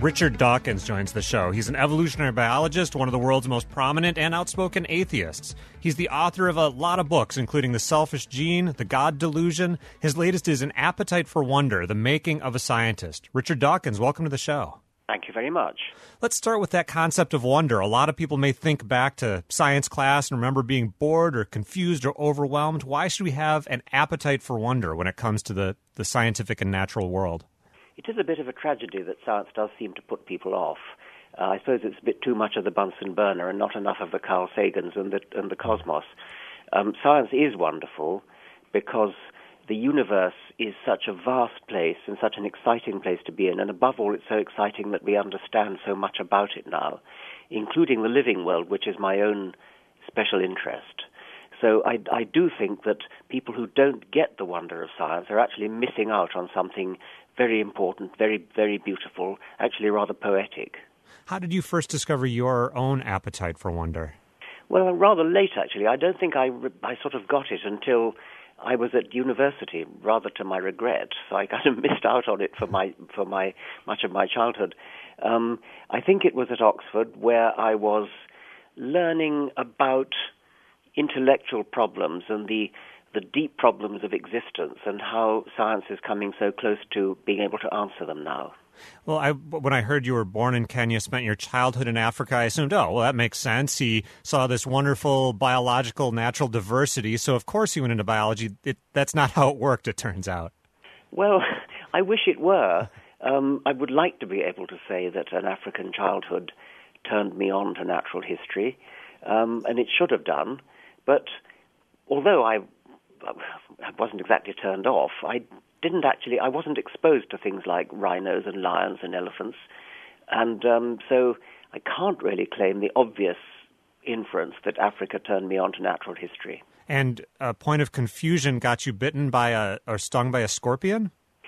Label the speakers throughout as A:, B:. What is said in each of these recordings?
A: Richard Dawkins joins the show. He's an evolutionary biologist, one of the world's most prominent and outspoken atheists. He's the author of a lot of books, including The Selfish Gene, The God Delusion. His latest is An Appetite for Wonder, The Making of a Scientist. Richard Dawkins, welcome to the show.
B: Thank you very much.
A: Let's start with that concept of wonder. A lot of people may think back to science class and remember being bored or confused or overwhelmed. Why should we have an appetite for wonder when it comes to the scientific and natural world?
B: It is a bit of a tragedy that science does seem to put people off. I suppose it's a bit too much of the Bunsen burner and not enough of the Carl Sagans and the cosmos. Science is wonderful because the universe is such a vast place and such an exciting place to be in, and above all, it's so exciting that we understand so much about it now, including the living world, which is my own special interest. So I do think that people who don't get the wonder of science are actually missing out on something very important, very, very beautiful, actually rather poetic.
A: How did you first discover your own appetite for wonder?
B: Well, rather late, actually. I don't think I sort of got it until I was at university, rather to my regret. So I kind of missed out on it for much of my childhood. I think it was at Oxford where I was learning about intellectual problems and the deep problems of existence and how science is coming so close to being able to answer them now.
A: Well, when I heard you were born in Kenya, spent your childhood in Africa, I assumed, oh, well, that makes sense. He saw this wonderful biological natural diversity, so of course he went into biology. That's not how it worked, it turns out.
B: Well, I wish it were. I would like to be able to say that an African childhood turned me on to natural history, and it should have done. But although I wasn't exactly turned off, I wasn't exposed to things like rhinos and lions and elephants. And so I can't really claim the obvious inference that Africa turned me on to natural history.
A: And a point of confusion got you bitten by or stung by a scorpion?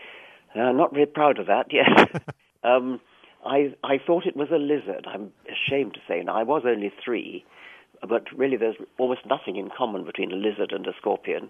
B: Not very proud of that, yes. I thought it was a lizard. I'm ashamed to say. Now, I was only 3, but really there's almost nothing in common between a lizard and a scorpion.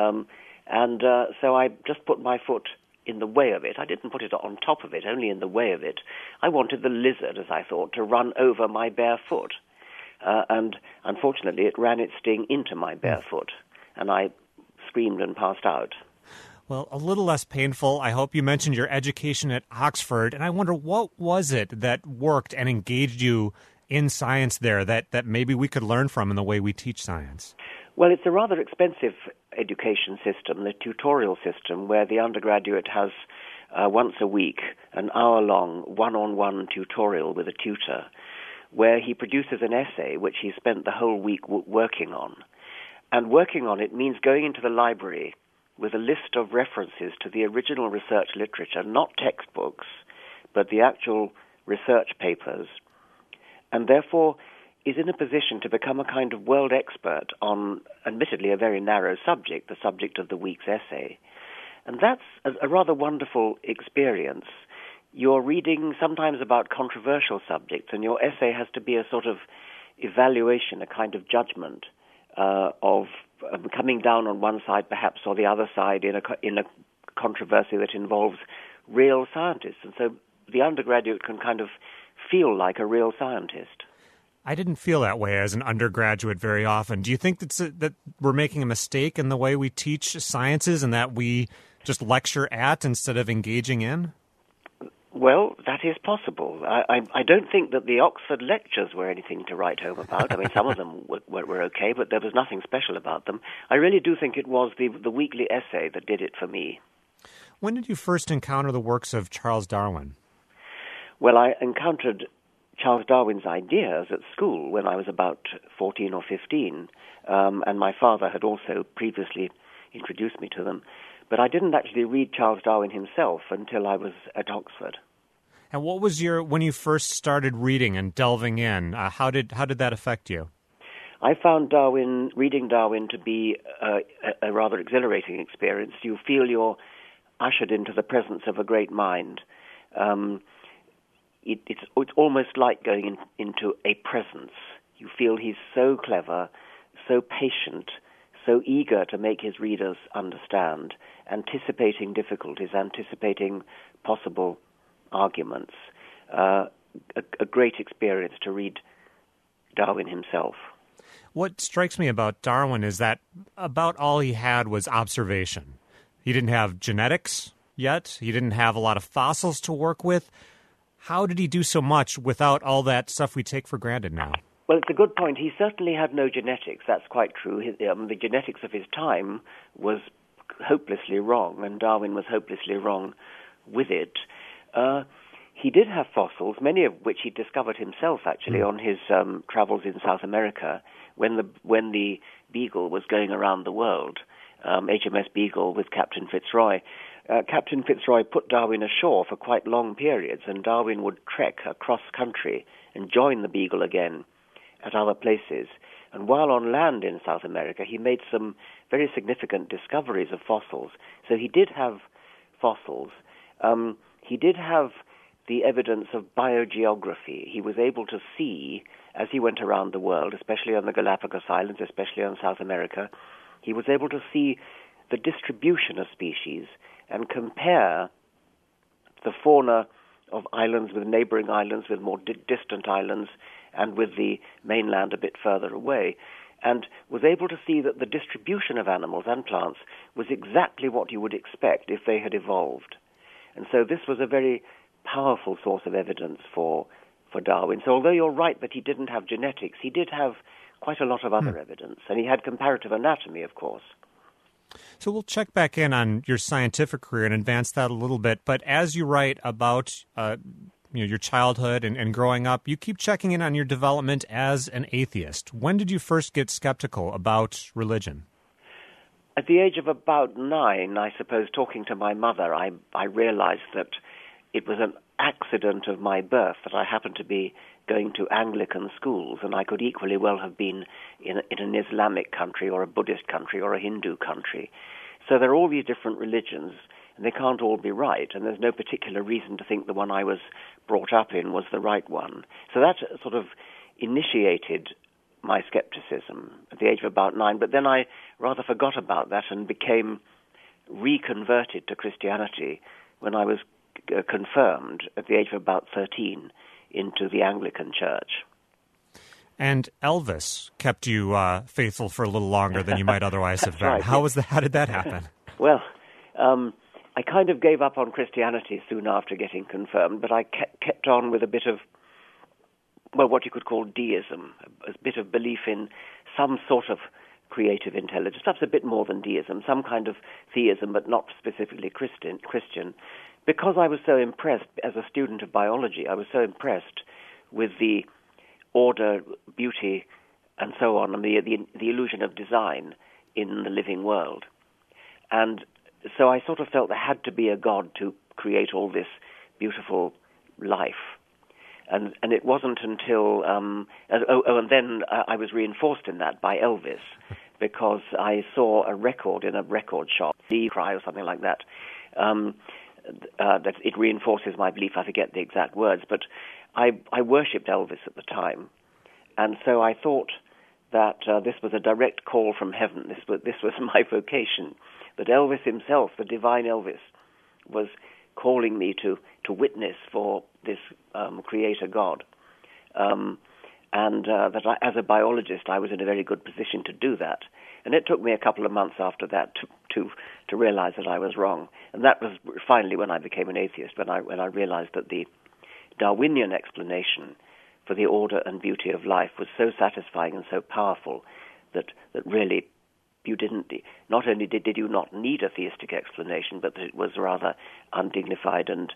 B: So I just put my foot in the way of it. I didn't put it on top of it, only in the way of it. I wanted the lizard, as I thought, to run over my bare foot. And unfortunately, it ran its sting into my bare foot, and I screamed and passed out.
A: Well, a little less painful. I hope you mentioned your education at Oxford, and I wonder what was it that worked and engaged you in science there that maybe we could learn from in the way we teach science?
B: Well, it's a rather expensive education system, the tutorial system, where the undergraduate has once a week an hour-long one-on-one tutorial with a tutor, where he produces an essay which he spent the whole week working on. And working on it means going into the library with a list of references to the original research literature, not textbooks, but the actual research papers, and therefore is in a position to become a kind of world expert on, admittedly, a very narrow subject, the subject of the week's essay. And that's a rather wonderful experience. You're reading sometimes about controversial subjects, and your essay has to be a sort of evaluation, a kind of judgment of coming down on one side perhaps or the other side in a controversy that involves real scientists. And so the undergraduate can kind of feel like a real scientist.
A: I didn't feel that way as an undergraduate very often. Do you think that we're making a mistake in the way we teach sciences and that we just lecture at instead of engaging in?
B: Well, that is possible. I don't think that the Oxford lectures were anything to write home about. I mean, some of them were okay, but there was nothing special about them. I really do think it was the weekly essay that did it for me.
A: When did you first encounter the works of Charles Darwin?
B: Well, I encountered Charles Darwin's ideas at school when I was about 14 or 15, and my father had also previously introduced me to them. But I didn't actually read Charles Darwin himself until I was at Oxford.
A: And what was when you first started reading and delving in, how did that affect you?
B: I found reading Darwin to be a rather exhilarating experience. You feel you're ushered into the presence of a great mind. It's almost like going into a presence. You feel he's so clever, so patient, so eager to make his readers understand, anticipating difficulties, anticipating possible arguments. a great experience to read Darwin himself.
A: What strikes me about Darwin is that about all he had was observation. He didn't have genetics yet. He didn't have a lot of fossils to work with. How did he do so much without all that stuff we take for granted now?
B: Well, it's a good point. He certainly had no genetics. That's quite true. The genetics of his time was hopelessly wrong, and Darwin was hopelessly wrong with it. He did have fossils, many of which he discovered himself, actually, on his travels in South America, when the Beagle was going around the world, HMS Beagle with Captain Fitzroy. Captain Fitzroy put Darwin ashore for quite long periods, and Darwin would trek across country and join the Beagle again at other places. And while on land in South America, he made some very significant discoveries of fossils. So he did have fossils. He did have the evidence of biogeography. He was able to see, as he went around the world, especially on the Galapagos Islands, especially on South America, he was able to see the distribution of species and compare the fauna of islands with neighboring islands, with more distant islands, and with the mainland a bit further away, and was able to see that the distribution of animals and plants was exactly what you would expect if they had evolved. And so this was a very powerful source of evidence for Darwin. So although you're right that he didn't have genetics, he did have quite a lot of other evidence, and he had comparative anatomy, of course.
A: So we'll check back in on your scientific career and advance that a little bit. But as you write about your childhood and growing up, you keep checking in on your development as an atheist. When did you first get skeptical about religion?
B: At the age of about 9, I suppose, talking to my mother, I realized that it was an accident of my birth that I happened to be going to Anglican schools, and I could equally well have been in an Islamic country or a Buddhist country or a Hindu country. So there are all these different religions, and they can't all be right, and there's no particular reason to think the one I was brought up in was the right one. So that sort of initiated my skepticism at the age of about 9, but then I rather forgot about that and became reconverted to Christianity when I was confirmed at the age of about 13 into the Anglican Church.
A: And Elvis kept you faithful for a little longer than you might otherwise have been.
B: Right.
A: How did that happen?
B: Well, I kind of gave up on Christianity soon after getting confirmed, but I kept on with a bit of, well, what you could call deism, a bit of belief in some sort of creative intelligence, perhaps a bit more than deism, some kind of theism, but not specifically Christian. Because I was so impressed, as a student of biology, I was so impressed with the order, beauty, and so on, and the illusion of design in the living world. And so I sort of felt there had to be a God to create all this beautiful life. And it wasn't until, and then I was reinforced in that by Elvis, because I saw a record in a record shop, The Cry or something like that, that it reinforces my belief. I forget the exact words, but I worshipped Elvis at the time, and so I thought that this was a direct call from heaven. This was my vocation. That Elvis himself, the divine Elvis, was calling me to witness for this Creator God, and that as a biologist I was in a very good position to do that. And it took me a couple of months after that to realize that I was wrong. And that was finally when I became an atheist, when I realized that the Darwinian explanation for the order and beauty of life was so satisfying and so powerful that really you didn't, not only did you not need a theistic explanation, but that it was rather undignified and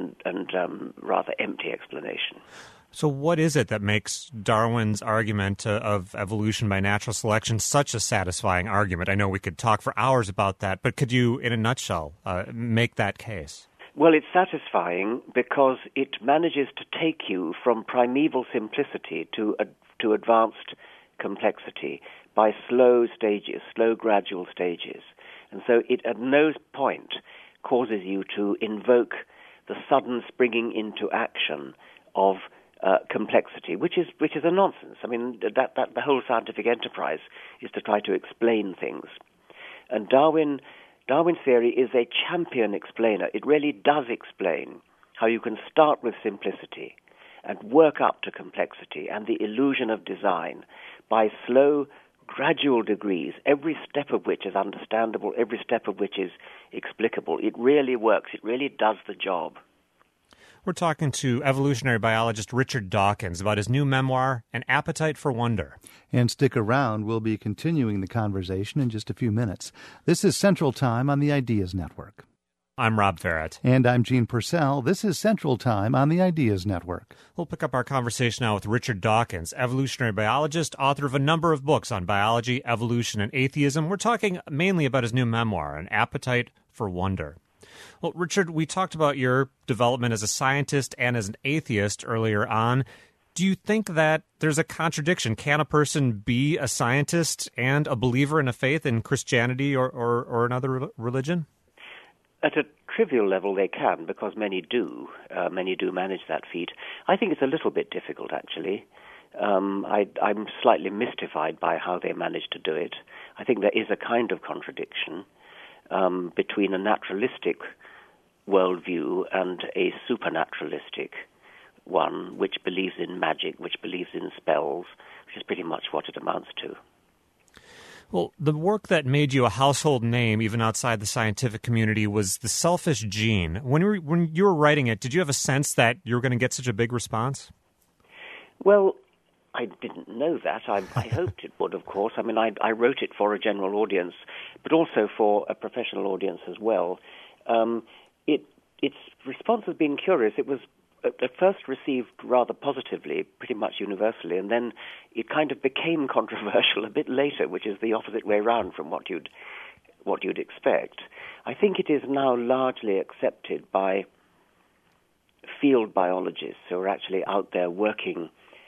B: rather empty explanation.
A: So what is it that makes Darwin's argument of evolution by natural selection such a satisfying argument? I know we could talk for hours about that, but could you, in a nutshell, make that case?
B: Well, it's satisfying because it manages to take you from primeval simplicity to advanced complexity by slow stages, slow gradual stages. And so it at no point causes you to invoke the sudden springing into action of complexity, which is a nonsense. I mean, that the whole scientific enterprise is to try to explain things. And Darwin's theory is a champion explainer. It really does explain how you can start with simplicity and work up to complexity and the illusion of design by slow, gradual degrees, every step of which is understandable, every step of which is explicable. It really works. It really does the job.
A: We're talking to evolutionary biologist Richard Dawkins about his new memoir, An Appetite for Wonder.
C: And stick around. We'll be continuing the conversation in just a few minutes. This is Central Time on the Ideas Network.
A: I'm Rob Farrett.
C: And I'm Gene Purcell. This is Central Time on the Ideas Network.
A: We'll pick up our conversation now with Richard Dawkins, evolutionary biologist, author of a number of books on biology, evolution, and atheism. We're talking mainly about his new memoir, An Appetite for Wonder. Well, Richard, we talked about your development as a scientist and as an atheist earlier on. Do you think that there's a contradiction? Can a person be a scientist and a believer in a faith in Christianity or another religion?
B: At a trivial level, they can, because many do. Many do manage that feat. I think it's a little bit difficult, actually. I'm slightly mystified by how they manage to do it. I think there is a kind of contradiction between a naturalistic worldview and a supernaturalistic one, which believes in magic, which believes in spells, which is pretty much what it amounts to.
A: Well, the work that made you a household name, even outside the scientific community, was The Selfish Gene. When you were writing it, did you have a sense that you were going to get such a big response?
B: Well, I didn't know that. I hoped it would, of course. I mean, I wrote it for a general audience, but also for a professional audience as well. Its response has been curious. It was at first received rather positively, pretty much universally, and then it kind of became controversial a bit later, which is the opposite way round from what you'd expect. I think it is now largely accepted by field biologists who are actually out there working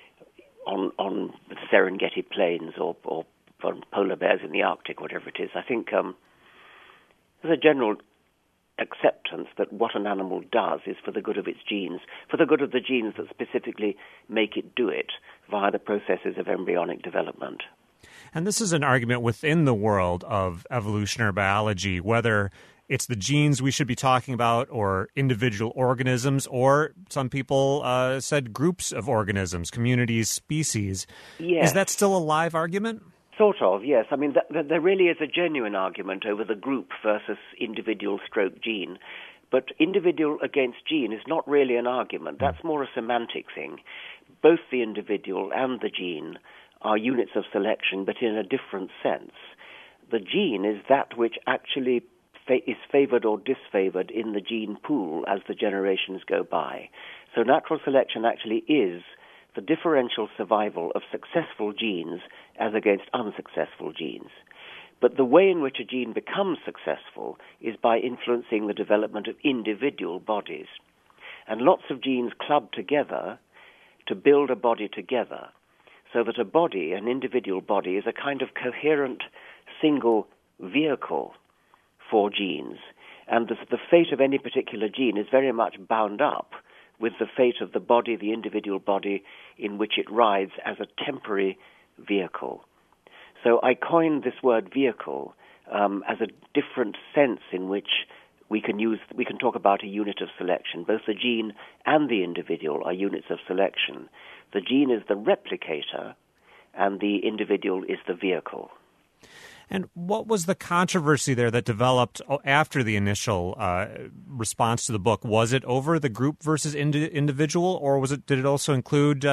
B: on the Serengeti plains or on polar bears in the Arctic, whatever it is. I think there's a general acceptance that what an animal does is for the good of its genes, for the good of the genes that specifically make it do it via the processes of embryonic development.
A: And this is an argument within the world of evolutionary biology, whether it's the genes we should be talking about or individual organisms, or some people said groups of organisms, communities, species.
B: Yes.
A: Is that still a live argument?
B: Sort of, yes. I mean, there really is a genuine argument over the group versus individual stroke gene. But individual against gene is not really an argument. That's more a semantic thing. Both the individual and the gene are units of selection, but in a different sense. The gene is that which actually is favored or disfavored in the gene pool as the generations go by. So natural selection actually is the differential survival of successful genes as against unsuccessful genes. But the way in which a gene becomes successful is by influencing the development of individual bodies. And lots of genes club together to build a body together, so that a body, an individual body, is a kind of coherent single vehicle for genes. And the fate of any particular gene is very much bound up with the fate of the body, the individual body in which it rides as a temporary vehicle. So I coined this word vehicle as a different sense in which we can talk about a unit of selection. Both the gene and the individual are units of selection. The gene is the replicator, and the individual is the vehicle.
A: And what was the controversy there that developed after the initial response to the book? Was it over the group versus individual, or did it also include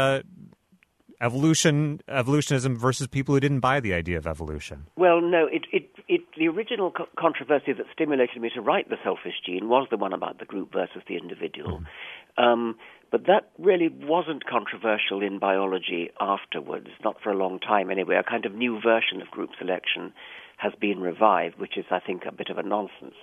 A: evolutionism versus people who didn't buy the idea of evolution?
B: Well, no. The original controversy that stimulated me to write The Selfish Gene was the one about the group versus the individual. But that really wasn't controversial in biology afterwards, not for a long time anyway. A kind of new version of group selection has been revived, which is, I think, a bit of a nonsense.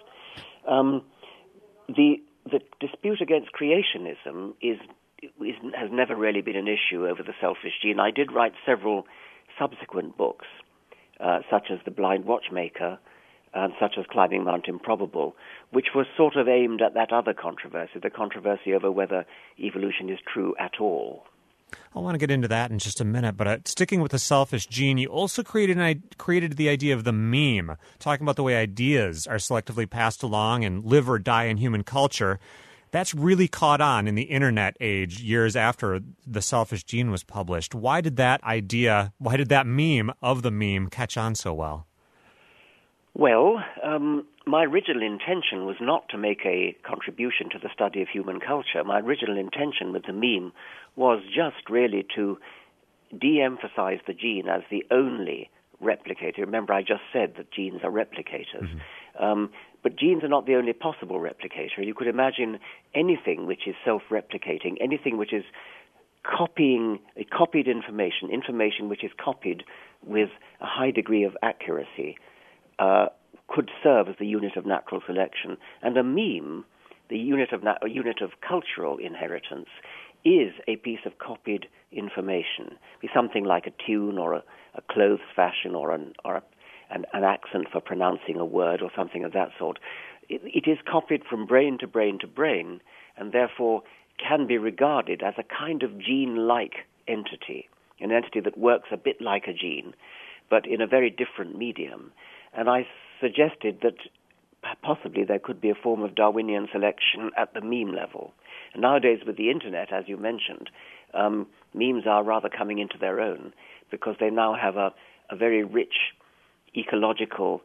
B: The dispute against creationism has never really been an issue over The Selfish Gene. I did write several subsequent books, such as The Blind Watchmaker, and such as Climbing Mount Improbable, which was sort of aimed at that other controversy, the controversy over whether evolution is true at all.
A: I want to get into that in just a minute, but sticking with The Selfish Gene, you also created the idea of the meme, talking about the way ideas are selectively passed along and live or die in human culture. That's really caught on in the internet age years after The Selfish Gene was published. Why did that meme of the meme catch on so well?
B: Well, my original intention was not to make a contribution to the study of human culture. My original intention with the meme was just really to de-emphasize the gene as the only replicator. Remember, I just said that genes are replicators. Mm-hmm. But genes are not the only possible replicator. You could imagine anything which is self-replicating, anything which is copied information which is copied with a high degree of accuracy, could serve as the unit of natural selection. And a meme, the unit of cultural inheritance, is a piece of copied information. Be something like a tune or a clothes fashion or an accent for pronouncing a word or something of that sort. It is copied from brain to brain to brain, and therefore can be regarded as a kind of gene-like entity, an entity that works a bit like a gene, but in a very different medium. And I suggested that possibly there could be a form of Darwinian selection at the meme level. And nowadays, with the internet, as you mentioned, memes are rather coming into their own because they now have a very rich ecological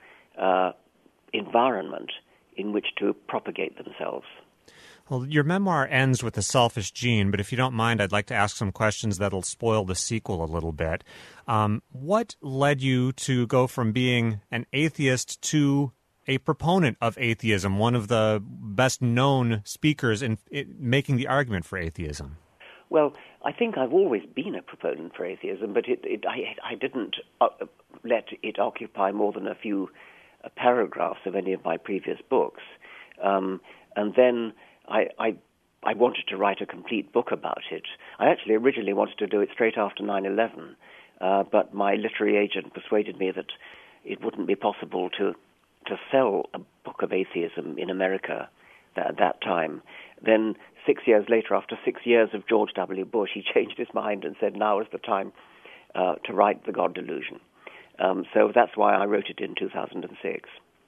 B: environment in which to propagate themselves.
A: Well, your memoir ends with The Selfish Gene, but if you don't mind, I'd like to ask some questions that'll spoil the sequel a little bit. What led you to go from being an atheist to a proponent of atheism, one of the best-known speakers in making the argument for atheism?
B: Well, I think I've always been a proponent for atheism, but I didn't let it occupy more than a few paragraphs of any of my previous books. And then I wanted to write a complete book about it. I actually originally wanted to do it straight after 9/11, but my literary agent persuaded me that it wouldn't be possible to sell a book of atheism in America at that time. Then 6 years later, after 6 years of George W. Bush, he changed his mind and said now is the time to write The God Delusion. So that's why I wrote it in 2006.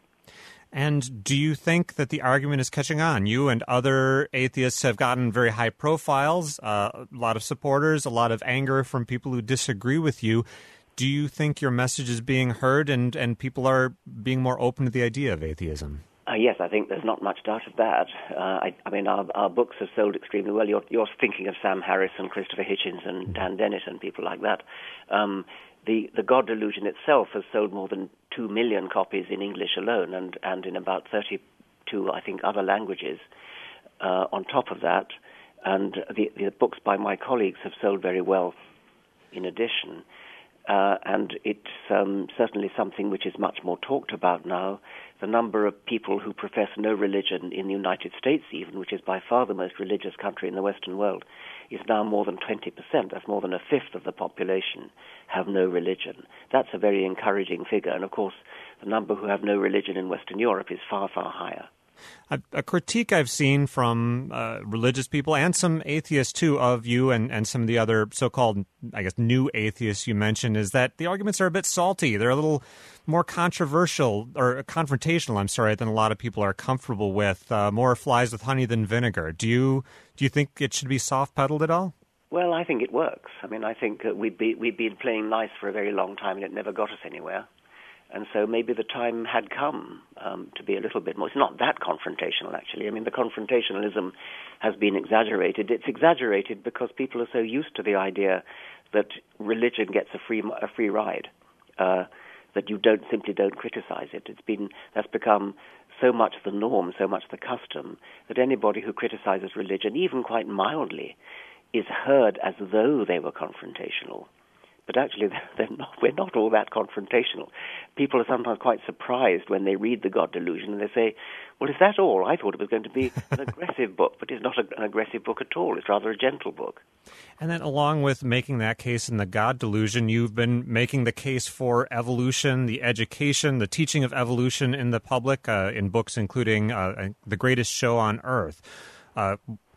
A: And do you think that the argument is catching on? You and other atheists have gotten very high profiles, a lot of supporters, a lot of anger from people who disagree with you. Do you think your message is being heard and people are being more open to the idea of atheism?
B: Yes, I think there's not much doubt of that. I mean, our books have sold extremely well. You're thinking of Sam Harris and Christopher Hitchens and Dan Dennett and people like that. The God Delusion itself has sold more than 2 million copies in English alone and in about 32, I think, other languages on top of that. And the books by my colleagues have sold very well in addition. And it's certainly something which is much more talked about now. The number of people who profess no religion in the United States even, which is by far the most religious country in the Western world, is now more than 20%. That's more than a fifth of the population have no religion. That's a very encouraging figure. And of course, the number who have no religion in Western Europe is far, far higher.
A: A critique I've seen from religious people and some atheists, too, of you and some of the other so-called, I guess, new atheists you mentioned is that the arguments are a bit salty. They're a little more controversial or confrontational, than a lot of people are comfortable with. More flies with honey than vinegar. Do you think it should be soft-pedaled at all?
B: Well, I think it works. I mean, I think we've been playing nice for a very long time and it never got us anywhere. And so maybe the time had come to be a little bit more. It's not that confrontational, actually. I mean, the confrontationalism has been exaggerated. It's exaggerated because people are so used to the idea that religion gets a free ride, that you simply don't criticize it. That's become so much the norm, so much the custom, that anybody who criticizes religion, even quite mildly, is heard as though they were confrontational. But actually, we're not all that confrontational. People are sometimes quite surprised when they read The God Delusion and they say, well, is that all? I thought it was going to be an aggressive book, but it's not an aggressive book at all. It's rather a gentle book.
A: And then along with making that case in The God Delusion, you've been making the case for evolution, the education, the teaching of evolution in the public in books including The Greatest Show on Earth.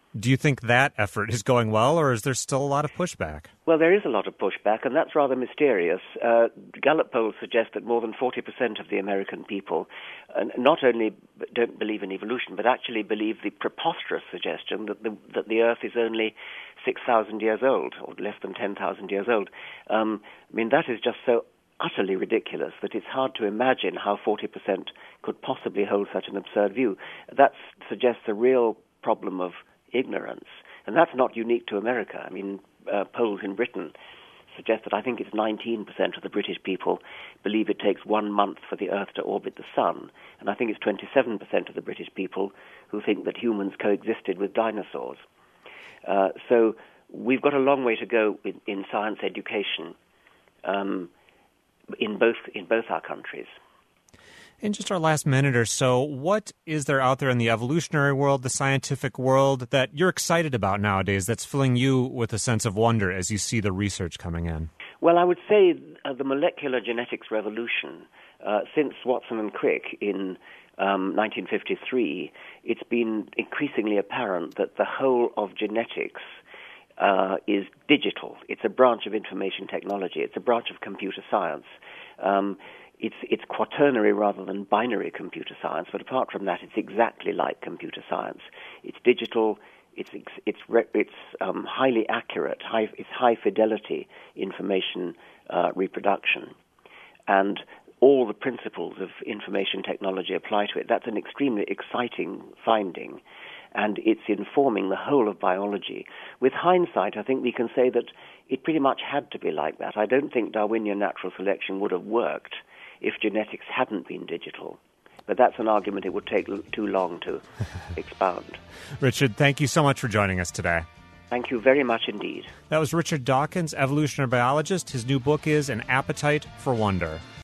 A: Do you think that effort is going well, or is there still a lot of pushback?
B: Well, there is a lot of pushback, and that's rather mysterious. Gallup polls suggest that more than 40% of the American people not only don't believe in evolution, but actually believe the preposterous suggestion that the Earth is only 6,000 years old, or less than 10,000 years old. That is just so utterly ridiculous that it's hard to imagine how 40% could possibly hold such an absurd view. That suggests a real problem of ignorance, and that's not unique to America. Polls in Britain suggest that I think it's 19% of the British people believe it takes 1 month for the Earth to orbit the Sun, and I think it's 27% of the British people who think that humans coexisted with dinosaurs. So we've got a long way to go in science education in both our countries.
A: In just our last minute or so, what is there out there in the evolutionary world, the scientific world, that you're excited about nowadays that's filling you with a sense of wonder as you see the research coming in?
B: Well, I would say the molecular genetics revolution, since Watson and Crick in 1953, it's been increasingly apparent that the whole of genetics is digital. It's a branch of information technology. It's a branch of computer science. It's quaternary rather than binary computer science, but apart from that, it's exactly like computer science. It's digital. It's highly accurate. It's high fidelity information reproduction, and all the principles of information technology apply to it. That's an extremely exciting finding, and it's informing the whole of biology. With hindsight, I think we can say that it pretty much had to be like that. I don't think Darwinian natural selection would have worked if genetics hadn't been digital. But that's an argument it would take too long to expound.
A: Richard, thank you so much for joining us today.
B: Thank you very much indeed.
A: That was Richard Dawkins, evolutionary biologist. His new book is An Appetite for Wonder.